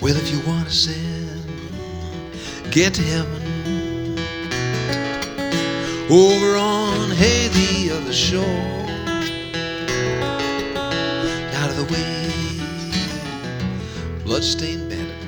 Well, if you want to sin, get to heaven. Over on, hey, the other shore. Out of the way, bloodstained